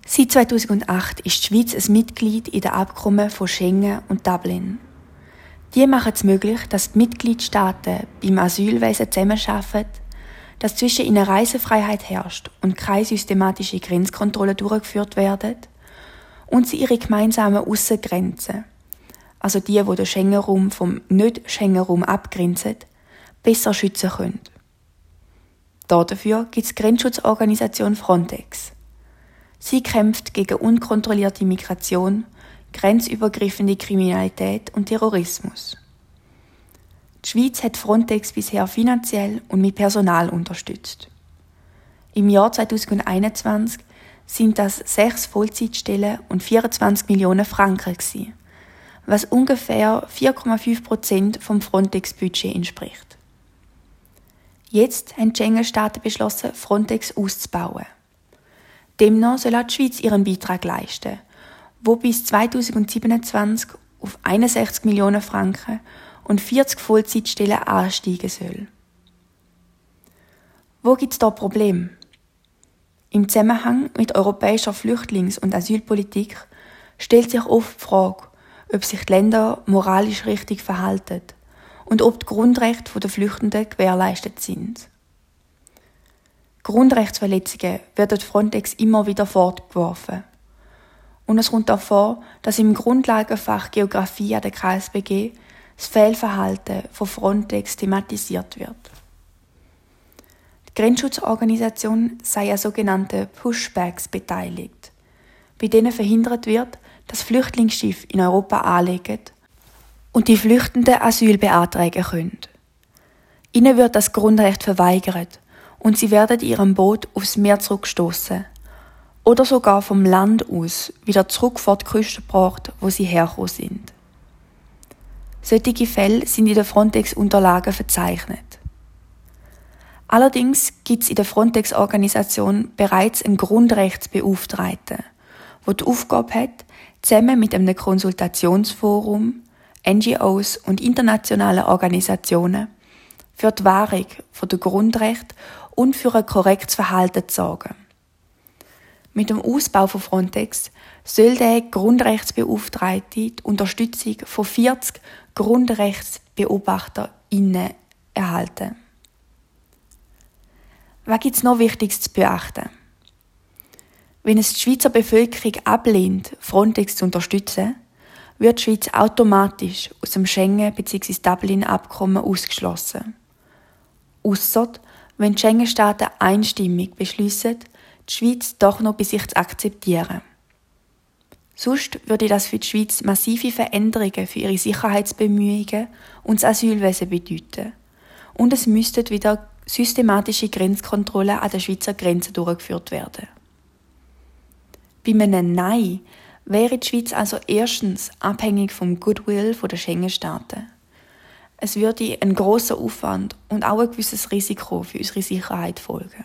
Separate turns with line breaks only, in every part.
Seit 2008 ist die Schweiz ein Mitglied in den Abkommen von Schengen und Dublin. Die machen es möglich, dass die Mitgliedstaaten beim Asylwesen zusammenarbeiten, dass zwischen ihnen Reisefreiheit herrscht und keine systematische Grenzkontrollen durchgeführt werden und sie ihre gemeinsamen Aussengrenzen, also die den Schengen-Raum vom Nicht-Schengen-Raum abgrenzen, besser schützen können. Dafür gibt es die Grenzschutzorganisation Frontex. Sie kämpft gegen unkontrollierte Migration, grenzübergreifende Kriminalität und Terrorismus. Die Schweiz hat Frontex bisher finanziell und mit Personal unterstützt. Im Jahr 2021 sind das 6 Vollzeitstellen und 24 Millionen Franken gewesen, was ungefähr 4,5% vom Frontex-Budget entspricht. Jetzt haben die Schengen-Staaten beschlossen, Frontex auszubauen. Demnach soll auch die Schweiz ihren Beitrag leisten, wo bis 2027 auf 61 Millionen Franken und 40 Vollzeitstellen ansteigen soll. Wo gibt es da Probleme? Im Zusammenhang mit europäischer Flüchtlings- und Asylpolitik stellt sich oft die Frage, ob sich die Länder moralisch richtig verhalten und ob die Grundrechte der Flüchtenden gewährleistet sind. Grundrechtsverletzungen werden Frontex immer wieder fortgeworfen. Und es kommt auch vor, dass im Grundlagenfach Geografie an der KSBG das Fehlverhalten von Frontex thematisiert wird. Die Grenzschutzorganisation sei an sogenannten Pushbacks beteiligt, bei denen verhindert wird, dass Flüchtlingsschiffe in Europa anlegen und die Flüchtenden Asyl beantragen können. Ihnen wird das Grundrecht verweigert und sie werden in ihrem Boot aufs Meer zurückgestoßen oder sogar vom Land aus wieder zurück vor die Küste gebracht, wo sie hergekommen sind. Solche Fälle sind in den Frontex-Unterlagen verzeichnet. Allerdings gibt es in der Frontex-Organisation bereits einen Grundrechtsbeauftragten, der die Aufgabe hat, zusammen mit einem Konsultationsforum, NGOs und internationalen Organisationen für die Wahrung der Grundrechte und für ein korrektes Verhalten zu sorgen. Mit dem Ausbau von Frontex soll der Grundrechtsbeauftragte die Unterstützung von 40 GrundrechtsbeobachterInnen erhalten. Was gibt es noch Wichtiges zu beachten? Wenn es die Schweizer Bevölkerung ablehnt, Frontex zu unterstützen, wird die Schweiz automatisch aus dem Schengen- bzw. Dublin-Abkommen ausgeschlossen. Ausser wenn die Schengen-Staaten einstimmig beschliessen, die Schweiz doch noch bei sich zu akzeptieren. Sonst würde das für die Schweiz massive Veränderungen für ihre Sicherheitsbemühungen und das Asylwesen bedeuten. Und es müssten wieder systematische Grenzkontrollen an der Schweizer Grenze durchgeführt werden. Bei einem Nein wäre die Schweiz also erstens abhängig vom Goodwill der Schengen-Staaten. Es würde ein grosser Aufwand und auch ein gewisses Risiko für unsere Sicherheit folgen.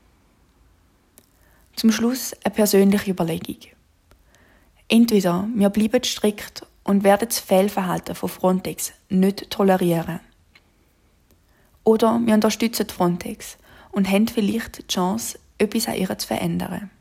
Zum Schluss eine persönliche Überlegung. Entweder wir bleiben strikt und werden das Fehlverhalten von Frontex nicht tolerieren. Oder wir unterstützen Frontex und haben vielleicht die Chance, etwas an ihr zu verändern.